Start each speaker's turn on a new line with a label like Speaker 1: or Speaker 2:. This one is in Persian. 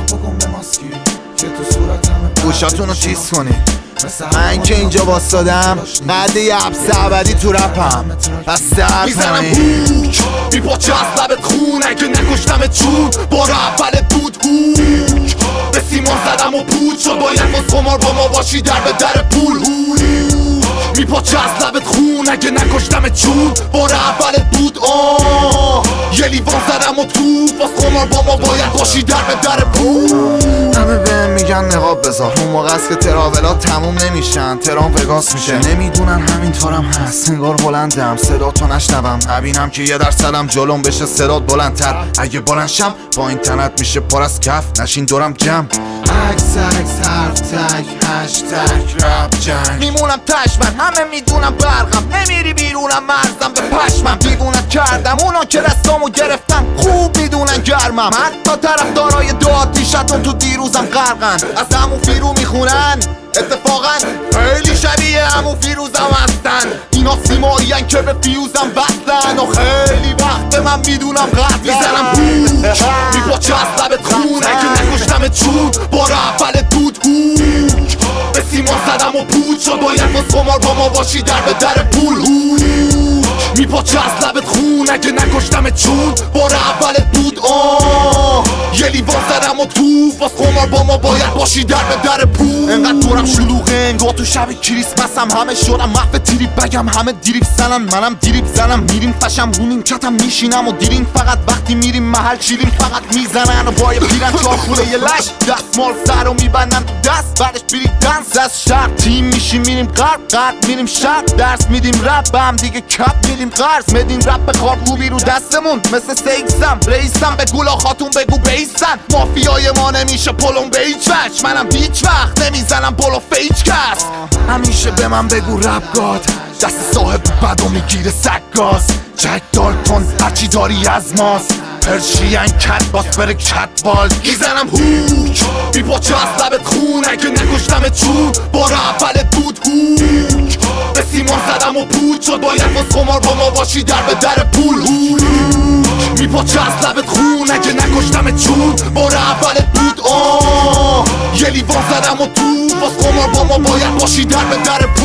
Speaker 1: بکن به ماسکی که تو صورتم
Speaker 2: گوشاتونو تیز کنی. من که اینجا باستادم قد یه حبس ابدی تو رپم پس در
Speaker 3: میزنم هوک میپاچه از لبت خون اگه نکشتمت چون بار اولت بود هوک به سیمان زدم و پود شد باید باز خمار با ما باشی در به در پول میپاچه از لبت خون اگه نکشتمت چون بار اولت بود یه لیوان زدم و تو باز خمار با ما باید باشی در به در پول.
Speaker 2: همه بهم میگن نقاب بذار، اون موقع است که تراولات تموم نمیشن، ترام وگاس میشه. نمیدونن همینطورم هست، انگار بلندم صدا تو نشنوم، نبینم که 1% جلوم بشه صدات بلندتر. اگه بلند شم با این تنت میشه پر از کف، نشین دورم جمع. عکس حرف تک هشتگ رپ جنگ. میمونم تشمن همه میدونم برقم، نمیری بیرونم مرزم به پشمم. دیوونت کردم اونا که دستامو گرفتن خوب میدونن گرمم. حتی طرفدارای دو آتیشتون تو دیروزم غرقن، از همون فیرو میخونن اتفاقا خیلی شبیه همون فیروزم هستن. اینا سیمایین که به فیوزم وصلن و خیلی وقت من میدونم قد میزنم هوک میپاچه از لبت خون اگه نکشتمت چون بار اولت بود هوک به سیمان زدم و پود شد باید باز خمار با ما باشی در به در پول میپاچه از لبت خون اگه نکشتمت چون بار اولت بود یه لیوان زدم و تو باز خمار با ما باید باشی در به در پول. انقدر دورم شلوغه انگار تو شب کریسمسم، همه شدم محو تریپ بگم، همه دیریب زنم منم دیریب زنم. میریم فشم رو نیمکتم میشینم و دیرین فقط وقتی میریم محل شیرین فقط میزنن و بای پیرن چار خوله یه لش دستمال سر رو میبندن تو دست بعدش بیری دنس از شرق تیم میشیم میریم غرب میریم شرق درس میدیم رپ به هم دیگه کپ میدیم قرض میدیم رپ به خاک روبی رو دستمون مثل سیکسم رئیسم به گولا خاتون بگو بیسن. مافیای ما نمیشه پلم به هیچ وجه، منم هیچ وقت نمیزنم پلو فیچ کس. همیشه به من بگو رپ گاد، دست صاحب بدو میگیره سگاز. جک دالتون هرچی داری از ماست، پرشین کت باس بره کتبال. میزنم هوک میپاچه از لبت خون اگه نکشتمت چون بار اولت بود هوک به سیمان زدم و پود شد باید باز خمار با ما باشی در به در پول میپاچه از لبت خون اگه نکشتمت چون بار اولت بود یه لیوان زدم و تو باز خمار با ما باید باشی در به در